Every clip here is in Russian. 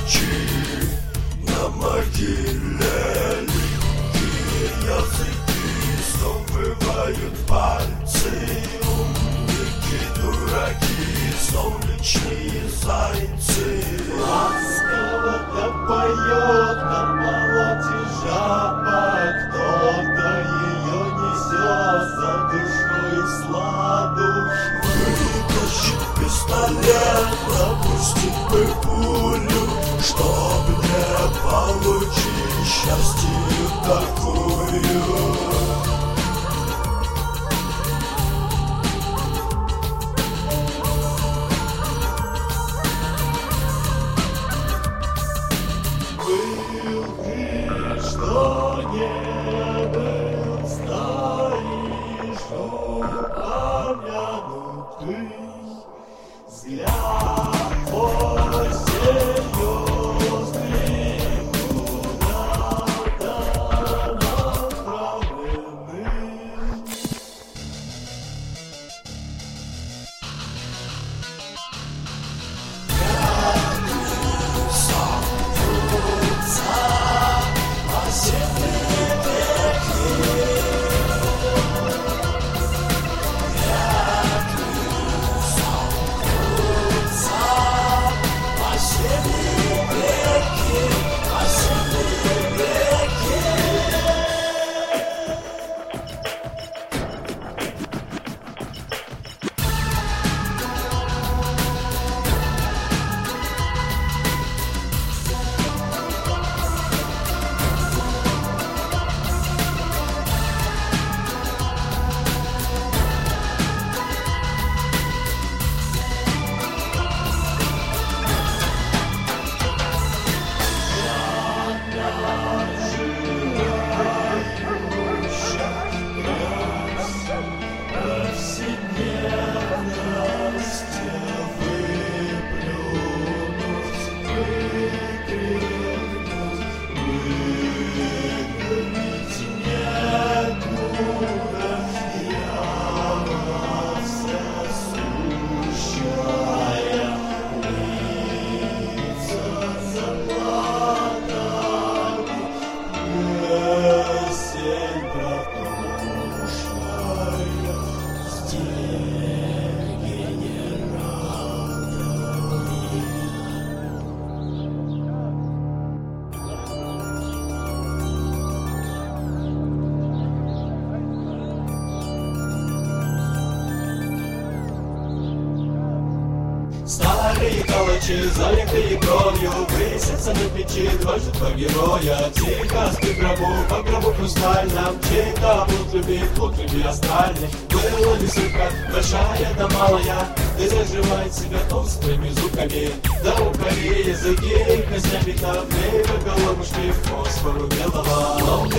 ночи на могиле липкие языки сковывают пальцы. Умники, дураки, солнечные зайцы. Ласково так поет на болоте жаба, кто-то ее несет за душу и сладу. Вытащит пистолет, пропустит бы пулю, чтоб не получить счастье такую. Был ты, что не был, стоишь упомянутый. Взгляд твой серьезный, куда-то направленный. Старые калачи, залитые кровью, высятся на печи дважды два героя. Тихо спит по гробу хрустальном, чей-то плут люби остальных. Было ли сука, большая да малая, да заживает себя толстыми зубками. Да укори языки, костями тавлей, по головушке фосфору белого.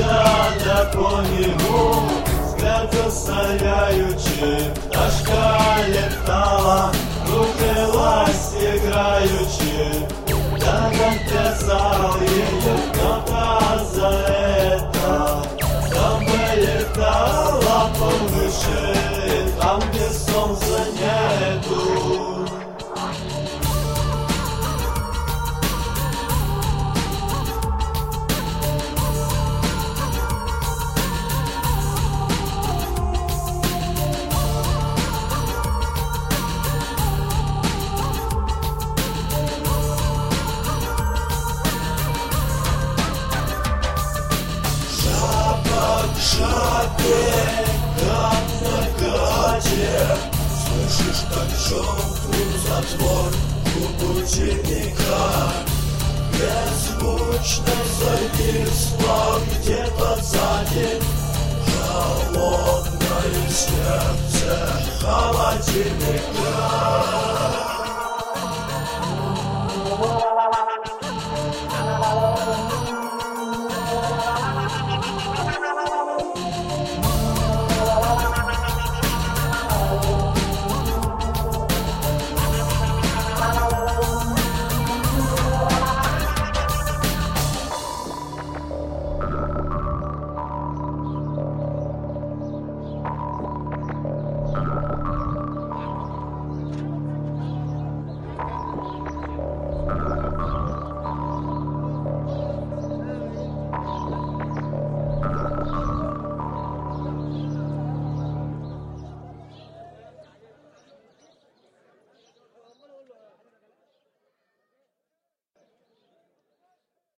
Долго по нему, взгляд засоряючи, ташка летала, кружилась играючи. Да написал ее кто-то за это, чтобы летала повыше, там, где солнца нету. Шапе, как на гате, слышишь, как щелкнул затвор путинника. Беззвучно зависло где-то сзади холодное сердце холодильника.